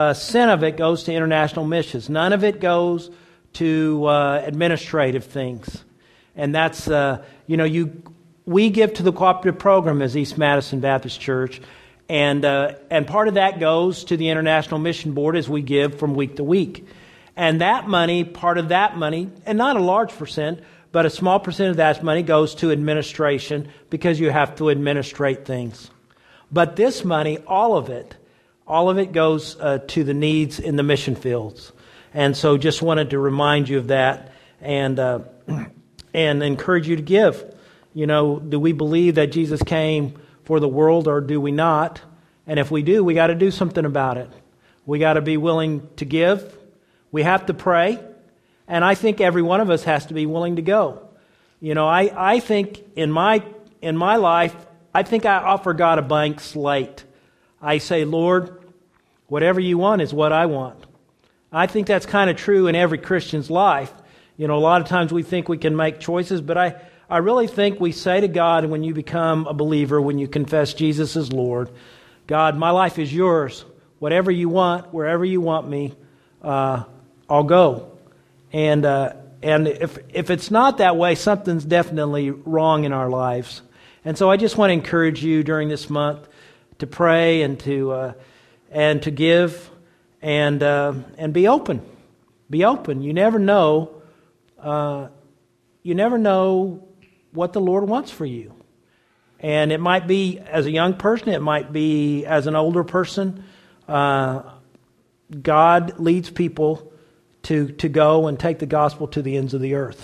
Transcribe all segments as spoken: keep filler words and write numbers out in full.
A cent of it goes to international missions. None of it goes to uh, administrative things. And that's, uh, you know, you we give to the cooperative program as East Madison Baptist Church. And uh, and part of that goes to the International Mission Board as we give from week to week. And that money, part of that money, and not a large percent, but a small percent of that money goes to administration because you have to administrate things. But this money, all of it, all of it goes uh, to the needs in the mission fields. And so just wanted to remind you of that and uh, and encourage you to give. You know, do we believe that Jesus came for the world or do we not? And if we do, we got to do something about it. We got to be willing to give. We have to pray. And I think every one of us has to be willing to go. You know, I, I think in my in my life, I think I offer God a blank slate. I say, Lord, whatever you want is what I want. I think that's kind of true in every Christian's life. You know, a lot of times we think we can make choices, but I, I really think we say to God when you become a believer, when you confess Jesus as Lord, God, my life is yours. Whatever you want, wherever you want me, uh, I'll go. And uh, and if if it's not that way, something's definitely wrong in our lives. And so I just want to encourage you during this month to pray and to uh, and to give and uh, and be open. Be open. You never know. Uh, you never know what the Lord wants for you. And it might be as a young person. It might be as an older person. Uh, God leads people to to go and take the gospel to the ends of the earth.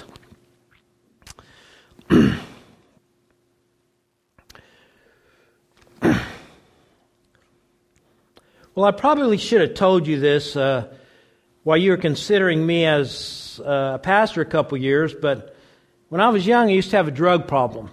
Well, I probably should have told you this uh, while you were considering me as uh, a pastor a couple years, but when I was young, I used to have a drug problem.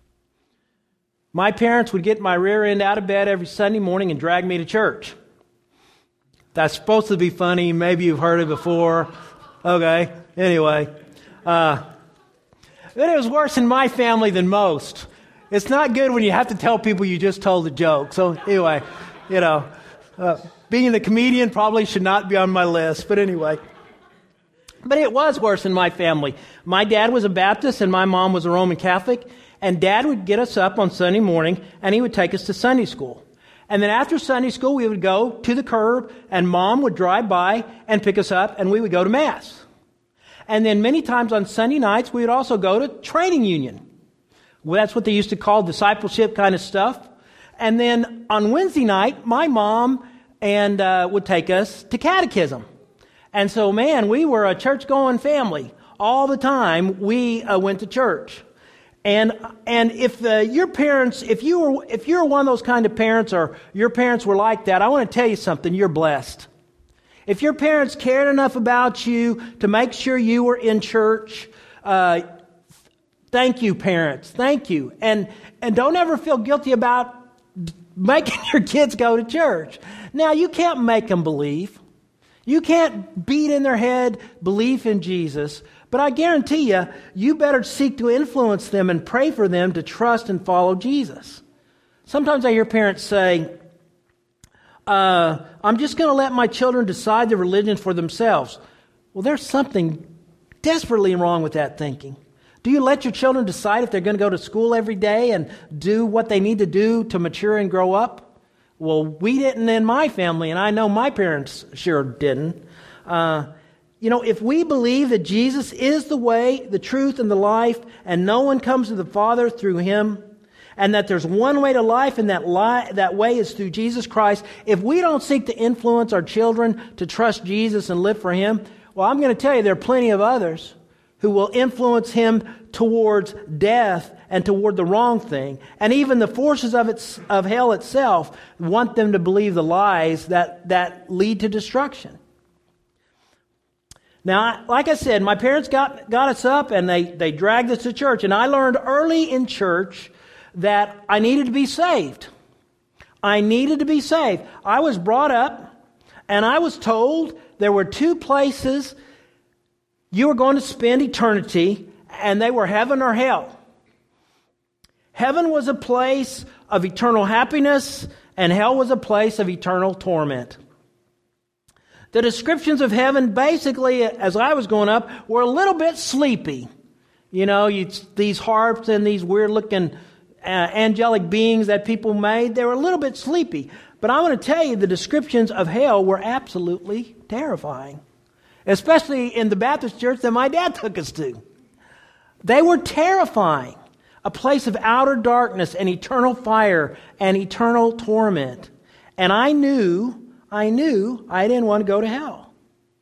My parents would get my rear end out of bed every Sunday morning and drag me to church. That's supposed to be funny. Maybe you've heard it before. Okay. Anyway. Uh, but it was worse in my family than most. It's not good when you have to tell people you just told a joke. So anyway, you know, uh, being a comedian probably should not be on my list. But anyway. But it was worse in my family. My dad was a Baptist and my mom was a Roman Catholic. And Dad would get us up on Sunday morning and he would take us to Sunday school. And then after Sunday school, we would go to the curb and Mom would drive by and pick us up and we would go to Mass. And then many times on Sunday nights, we would also go to training union. Well, that's what they used to call discipleship kind of stuff. And then on Wednesday night, my mom and uh, would take us to catechism. And so, man, we were a church-going family. All the time, we uh, went to church. And and if uh, your parents, if you were, if you're one of those kind of parents, or your parents were like that, I want to tell you something. You're blessed. If your parents cared enough about you to make sure you were in church, uh, thank you, parents. Thank you. And and don't ever feel guilty about making your kids go to church. Now, you can't make them believe. You can't beat in their head belief in Jesus. But I guarantee you, you better seek to influence them and pray for them to trust and follow Jesus. Sometimes I hear parents say, uh, I'm just going to let my children decide the religion for themselves. Well, there's something desperately wrong with that thinking. Do you let your children decide if they're going to go to school every day and do what they need to do to mature and grow up? Well, we didn't in my family, and I know my parents sure didn't. Uh, You know, if we believe that Jesus is the way, the truth, and the life, and no one comes to the Father through Him, and that there's one way to life, and that li- that way is through Jesus Christ, if we don't seek to influence our children to trust Jesus and live for Him, well, I'm going to tell you there are plenty of others who will influence Him towards death and toward the wrong thing. And even the forces of its, of hell itself want them to believe the lies that, that lead to destruction. Now, like I said, my parents got, got us up and they, they dragged us to church. And I learned early in church that I needed to be saved. I needed to be saved. I was brought up and I was told there were two places you were going to spend eternity, and they were heaven or hell. Heaven was a place of eternal happiness and hell was a place of eternal torment. The descriptions of heaven, basically, as I was growing up, were a little bit sleepy. You know, you, these harps and these weird-looking uh, angelic beings that people made, they were a little bit sleepy. But I want to tell you, the descriptions of hell were absolutely terrifying, especially in the Baptist church that my dad took us to. They were terrifying. A place of outer darkness and eternal fire and eternal torment. And I knew, I knew I didn't want to go to hell.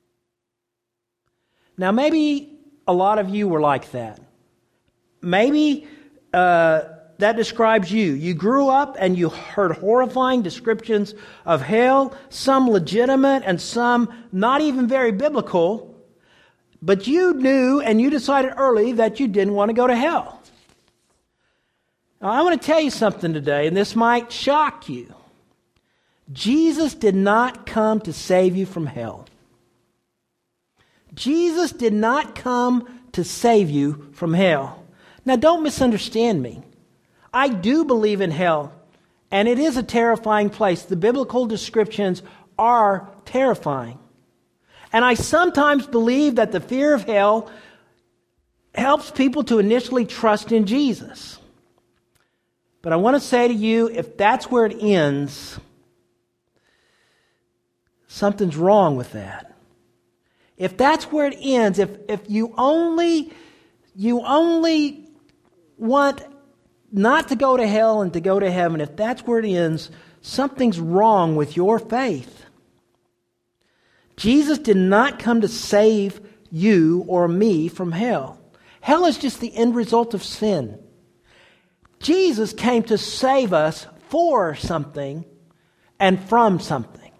Now maybe a lot of you were like that. Maybe uh, that describes you. You grew up and you heard horrifying descriptions of hell, some legitimate and some not even very biblical. But you knew and you decided early that you didn't want to go to hell. Now, I want to tell you something today, and this might shock you. Jesus did not come to save you from hell. Jesus did not come to save you from hell. Now, don't misunderstand me. I do believe in hell, and it is a terrifying place. The biblical descriptions are terrifying. And I sometimes believe that the fear of hell helps people to initially trust in Jesus. But I want to say to you, if that's where it ends, something's wrong with that. If that's where it ends, if, if you only you only want not to go to hell and to go to heaven, if that's where it ends, something's wrong with your faith. Jesus did not come to save you or me from hell. Hell is just the end result of sin. Jesus came to save us for something and from something.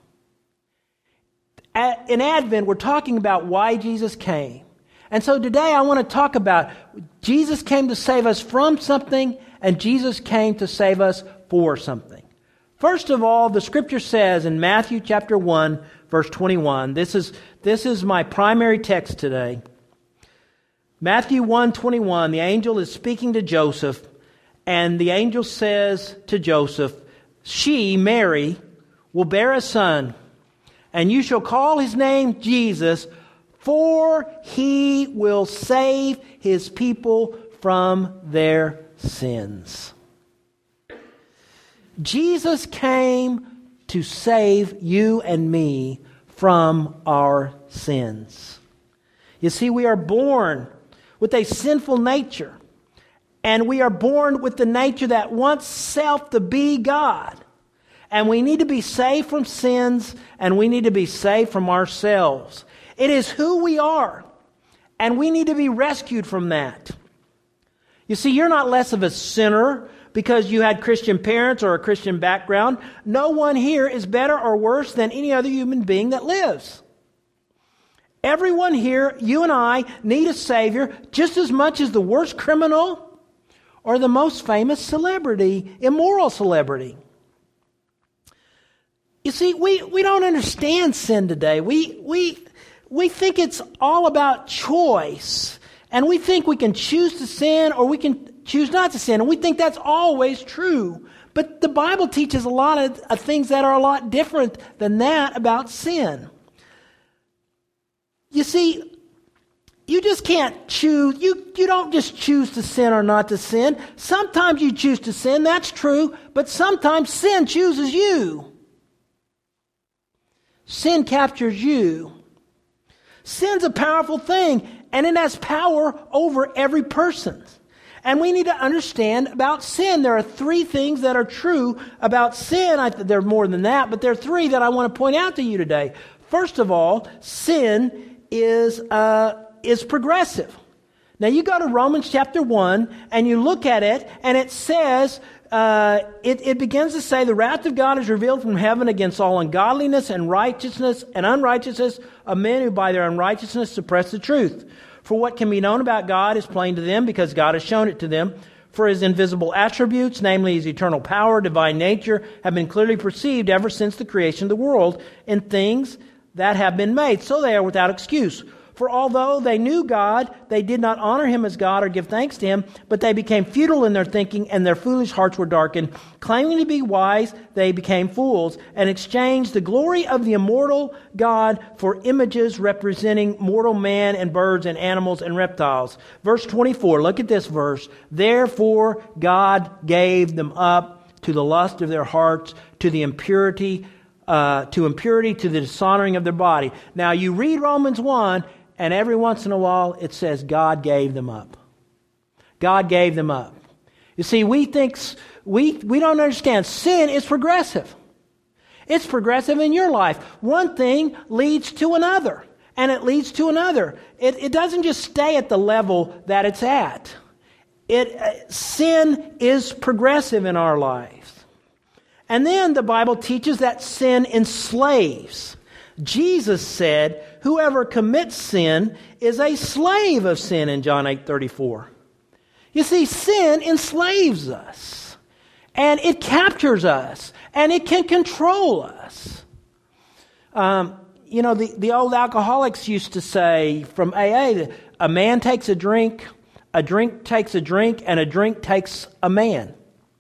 In Advent, we're talking about why Jesus came. And so today I want to talk about Jesus came to save us from something and Jesus came to save us for something. First of all, the Scripture says in Matthew chapter one, verse twenty-one, this is, this is my primary text today. Matthew one twenty-one, the angel is speaking to Joseph. And the angel says to Joseph, she, Mary, will bear a son, and you shall call his name Jesus, for he will save his people from their sins. Jesus came to save you and me from our sins. You see, we are born with a sinful nature. And we are born with the nature that wants self to be God. And we need to be saved from sins, and we need to be saved from ourselves. It is who we are, and we need to be rescued from that. You see, you're not less of a sinner because you had Christian parents or a Christian background. No one here is better or worse than any other human being that lives. Everyone here, you and I, need a Savior just as much as the worst criminal or the most famous celebrity, immoral celebrity. You see, we, we don't understand sin today. We, we, we think it's all about choice. And we think we can choose to sin or we can choose not to sin. And we think that's always true. But the Bible teaches a lot of, of things that are a lot different than that about sin. You see, you just can't choose. You, you don't just choose to sin or not to sin. Sometimes you choose to sin, that's true. But sometimes sin chooses you. Sin captures you. Sin's a powerful thing, and it has power over every person. And we need to understand about sin. There are three things that are true about sin. I, there are more than that, but there are three that I want to point out to you today. First of all, sin is uh, is progressive. Now you go to Romans chapter one and you look at it, and it says, uh, it, it begins to say, the wrath of God is revealed from heaven against all ungodliness and righteousness and unrighteousness of men who by their unrighteousness suppress the truth. For what can be known about God is plain to them, because God has shown it to them. For his invisible attributes, namely his eternal power, divine nature, have been clearly perceived ever since the creation of the world in things that have been made. So they are without excuse. For although they knew God, they did not honor Him as God or give thanks to Him, but they became futile in their thinking, and their foolish hearts were darkened. Claiming to be wise, they became fools, and exchanged the glory of the immortal God for images representing mortal man and birds and animals and reptiles. Verse twenty-four, look at this verse. Therefore God gave them up to the lust of their hearts, to the impurity, uh, to impurity, to the dishonoring of their body. Now you read Romans one, and every once in a while it says God gave them up. God gave them up. You see, we think, we, we don't understand. Sin is progressive. It's progressive in your life. One thing leads to another, and it leads to another. It, it doesn't just stay at the level that it's at. It, uh, sin is progressive in our lives. And then the Bible teaches that sin enslaves. Jesus said, whoever commits sin is a slave of sin in John eight thirty-four. You see, sin enslaves us, and it captures us, and it can control us. Um, you know, the, the old alcoholics used to say from A A, a man takes a drink, a drink takes a drink, and a drink takes a man.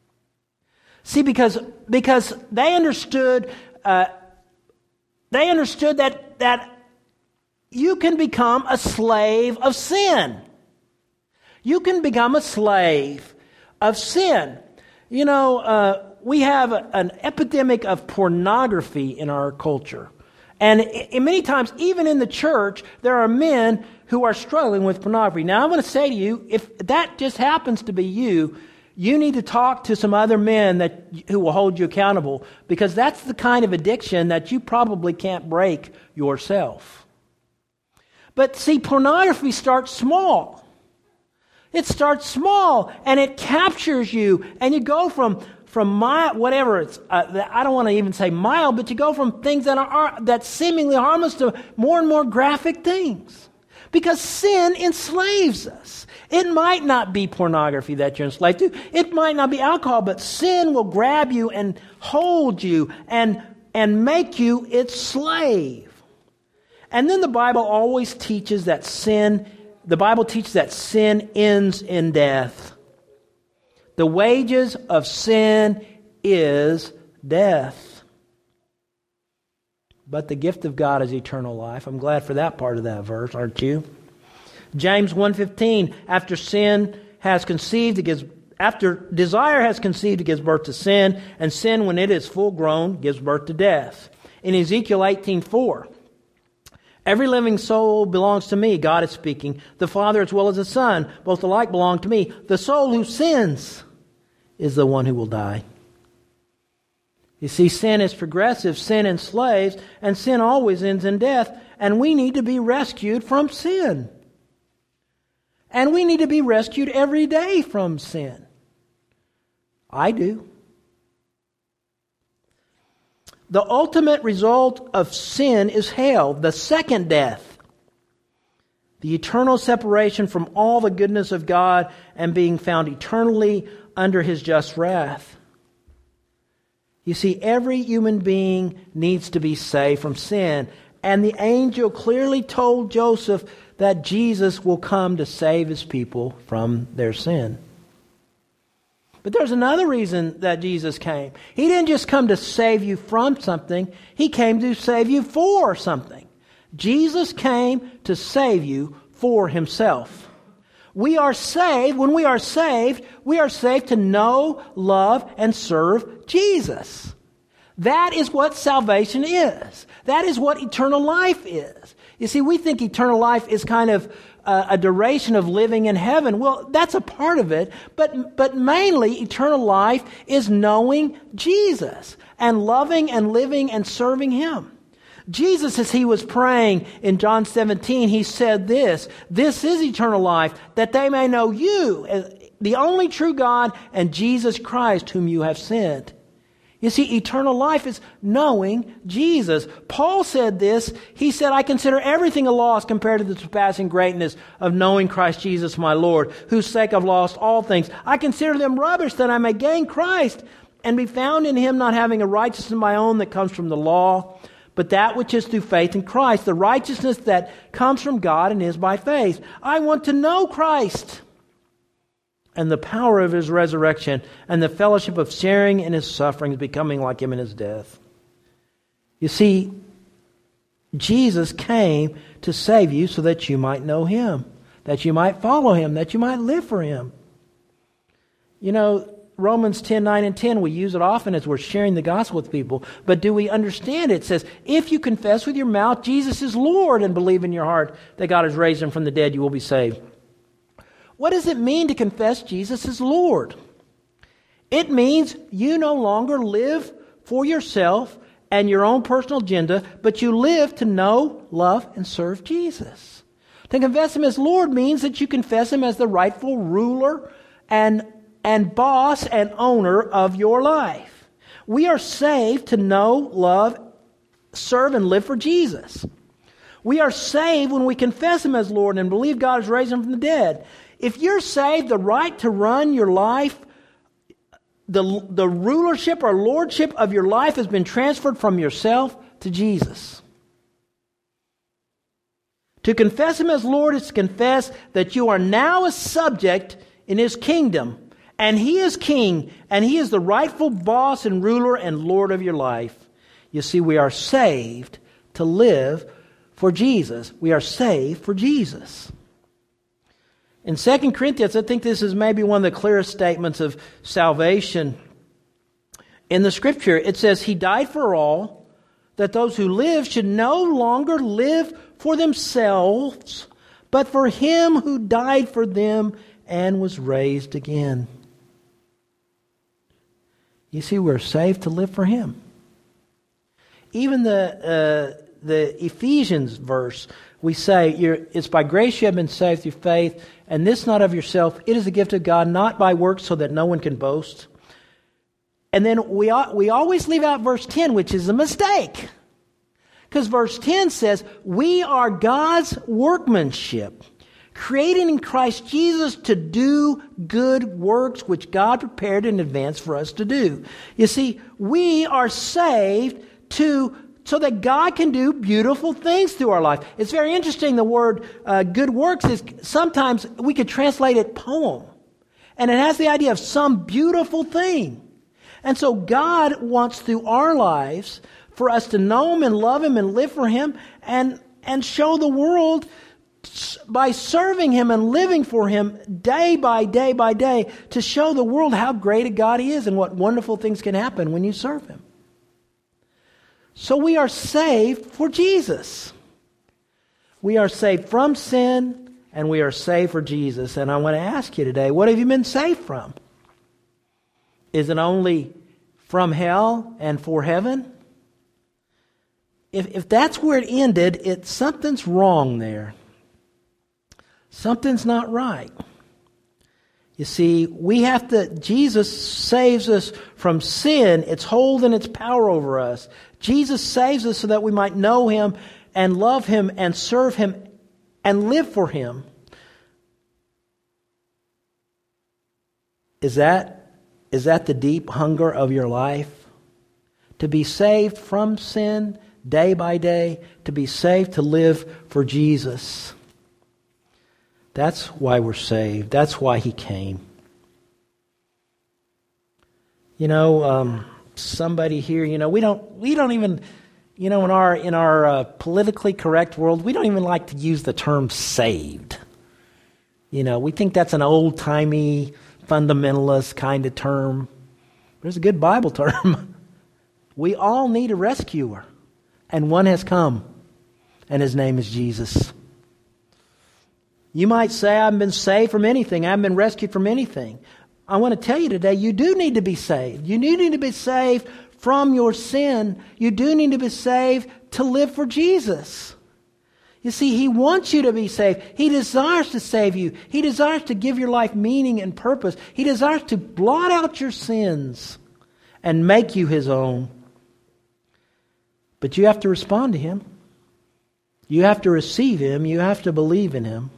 See, because, because they understood... Uh, They understood that, that you can become a slave of sin. You can become a slave of sin. You know, uh, we have a, an epidemic of pornography in our culture. And it, many times, even in the church, there are men who are struggling with pornography. Now, I'm going to say to you, if that just happens to be you, you need to talk to some other men that who will hold you accountable, because that's the kind of addiction that you probably can't break yourself. But see, pornography starts small. It starts small, and it captures you, and you go from from mild, whatever it's. Uh, I don't want to even say mild, but you go from things that are that seemingly harmless to more and more graphic things, because sin enslaves us. It might not be pornography that you're enslaved to. It might not be alcohol, but sin will grab you and hold you and, and make you its slave. And then the Bible always teaches that sin, the Bible teaches that sin ends in death. The wages of sin is death. But the gift of God is eternal life. I'm glad for that part of that verse, aren't you? James one fifteen, after sin has conceived, it gives, after desire has conceived, it gives birth to sin, and sin, when it is full grown, gives birth to death. In Ezekiel eighteen four, every living soul belongs to me, God is speaking, the Father as well as the Son, both alike belong to me. The soul who sins is the one who will die. You see, sin is progressive, sin enslaves, and sin always ends in death, and we need to be rescued from sin. And we need to be rescued every day from sin. I do. The ultimate result of sin is hell, the second death. The eternal separation from all the goodness of God and being found eternally under His just wrath. You see, every human being needs to be saved from sin. And the angel clearly told Joseph that Jesus will come to save His people from their sin. But there's another reason that Jesus came. He didn't just come to save you from something. He came to save you for something. Jesus came to save you for Himself. We are saved. When we are saved, we are saved to know, love, and serve Jesus. That is what salvation is. That is what eternal life is. You see, we think eternal life is kind of uh, a duration of living in heaven. Well, that's a part of it, but but mainly eternal life is knowing Jesus and loving and living and serving Him. Jesus, as He was praying in John seventeen, He said this, "This is eternal life, that they may know you, the only true God, and Jesus Christ, whom you have sent." You see, eternal life is knowing Jesus. Paul said this. He said, "I consider everything a loss compared to the surpassing greatness of knowing Christ Jesus my Lord, whose sake I've lost all things. I consider them rubbish that I may gain Christ and be found in Him, not having a righteousness of my own that comes from the law, but that which is through faith in Christ, the righteousness that comes from God and is by faith. I want to know Christ and the power of His resurrection and the fellowship of sharing in His sufferings, becoming like Him in His death. You see, Jesus came to save you so that you might know Him, that you might follow Him, that you might live for Him. You know, Romans ten, nine and ten, we use it often as we're sharing the gospel with people. But do we understand it? It says, if you confess with your mouth Jesus is Lord and believe in your heart that God has raised Him from the dead, you will be saved. What does it mean to confess Jesus is Lord? It means you no longer live for yourself and your own personal agenda, but you live to know, love, and serve Jesus. To confess Him as Lord means that you confess Him as the rightful ruler and and boss and owner of your life. We are saved to know, love, serve, and live for Jesus. We are saved when we confess Him as Lord and believe God has raised Him from the dead. If you're saved, the right to run your life, the, the rulership or lordship of your life has been transferred from yourself to Jesus. To confess Him as Lord is to confess that you are now a subject in His kingdom. And He is King, and He is the rightful boss and ruler and Lord of your life. You see, we are saved to live for Jesus. We are saved for Jesus. In Second Corinthians, I think this is maybe one of the clearest statements of salvation. In the Scripture, it says, He died for all, that those who live should no longer live for themselves, but for Him who died for them and was raised again. You see, we're saved to live for Him. Even the uh, the Ephesians verse, we say, you're, it's by grace you have been saved through faith, and this not of yourself. It is a gift of God, not by works, so that no one can boast. And then we we always leave out verse ten, which is a mistake. Because verse ten says, we are God's workmanship, created in Christ Jesus to do good works which God prepared in advance for us to do. You see, we are saved to so that God can do beautiful things through our life. It's very interesting, the word uh, good works is sometimes we could translate it poem. And it has the idea of some beautiful thing. And so God wants through our lives for us to know Him and love Him and live for Him and, and show the world by serving Him and living for Him day by day by day to show the world how great a God He is and what wonderful things can happen when you serve Him. So we are saved for Jesus. We are saved from sin and we are saved for Jesus. And I want to ask you today, what have you been saved from? Is it only from hell and for heaven? If, if that's where it ended, it, something's wrong there. Something's not right. You see, we have to, Jesus saves us from sin, its hold and its power over us. Jesus saves us so that we might know Him and love Him and serve Him and live for Him. Is that, is that the deep hunger of your life? To be saved from sin day by day, to be saved to live for Jesus. That's why we're saved. That's why He came. You know, um, somebody here, you know, we don't, we don't even, you know, in our in our uh, politically correct world, we don't even like to use the term saved. You know, we think that's an old-timey, fundamentalist kind of term. But it's a good Bible term. We all need a rescuer, and one has come, and His name is Jesus. You might say, I haven't been saved from anything. I haven't been rescued from anything. I want to tell you today, you do need to be saved. You do need to be saved from your sin. You do need to be saved to live for Jesus. You see, He wants you to be saved. He desires to save you. He desires to give your life meaning and purpose. He desires to blot out your sins and make you His own. But you have to respond to Him. You have to receive Him. You have to believe in Him.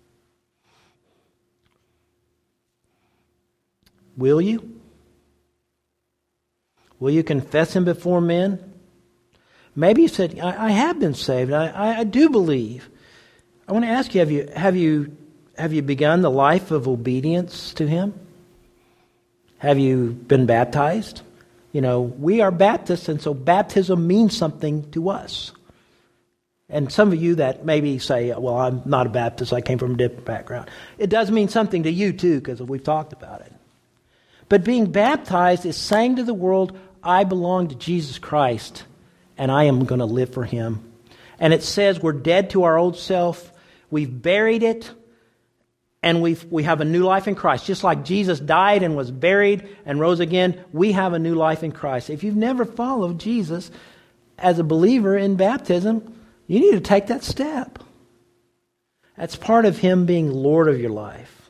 Will you? Will you confess Him before men? Maybe you said, I, I have been saved. I, I, I do believe. I want to ask you, have you, have you, have you begun the life of obedience to Him? Have you been baptized? You know, we are Baptists, and so baptism means something to us. And some of you that maybe say, well, I'm not a Baptist, I came from a different background. It does mean something to you too, because we've talked about it. But being baptized is saying to the world, I belong to Jesus Christ, and I am going to live for Him. And it says we're dead to our old self, we've buried it, and we we have a new life in Christ. Just like Jesus died and was buried and rose again, we have a new life in Christ. If you've never followed Jesus as a believer in baptism, you need to take that step. That's part of Him being Lord of your life.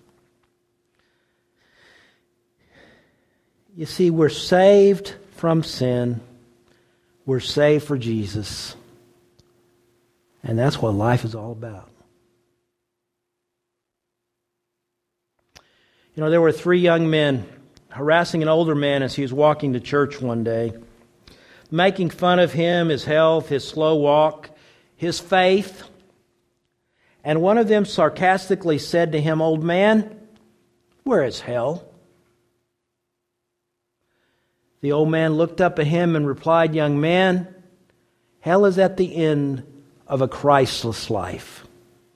You see, we're saved from sin. We're saved for Jesus. And that's what life is all about. You know, there were three young men harassing an older man as he was walking to church one day, making fun of him, his health, his slow walk, his faith. And one of them sarcastically said to him, "Old man, where is hell?" The old man looked up at him and replied, "Young man, hell is at the end of a Christless life."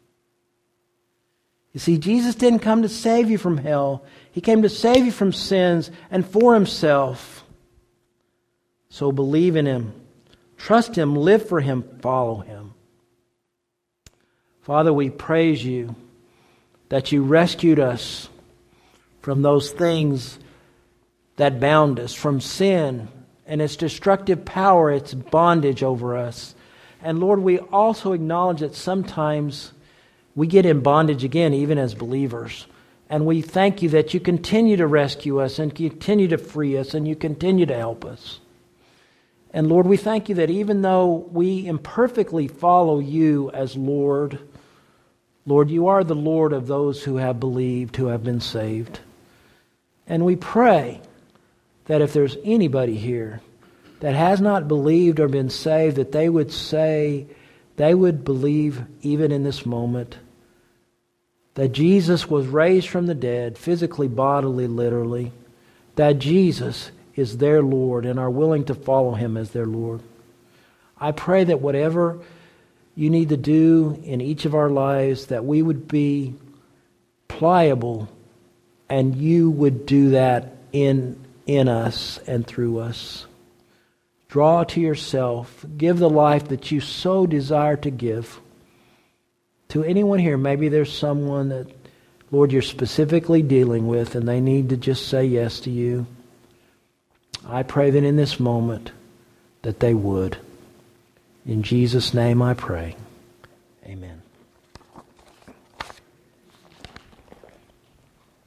You see, Jesus didn't come to save you from hell. He came to save you from sins and for Himself. So believe in Him. Trust Him. Live for Him. Follow Him. Father, we praise You that You rescued us from those things that bound us, from sin and its destructive power, its bondage over us. And Lord, we also acknowledge that sometimes we get in bondage again, even as believers. And we thank You that You continue to rescue us and continue to free us and You continue to help us. And Lord, we thank You that even though we imperfectly follow You as Lord, Lord, You are the Lord of those who have believed, who have been saved. And we pray that if there's anybody here that has not believed or been saved, that they would say, they would believe even in this moment that Jesus was raised from the dead, physically, bodily, literally, that Jesus is their Lord and are willing to follow Him as their Lord. I pray that whatever You need to do in each of our lives, that we would be pliable and You would do that in, in us and through us. Draw to Yourself. Give the life that You so desire to give. To anyone here, maybe there's someone that, Lord, You're specifically dealing with and they need to just say yes to You. I pray that in this moment that they would. In Jesus' name I pray.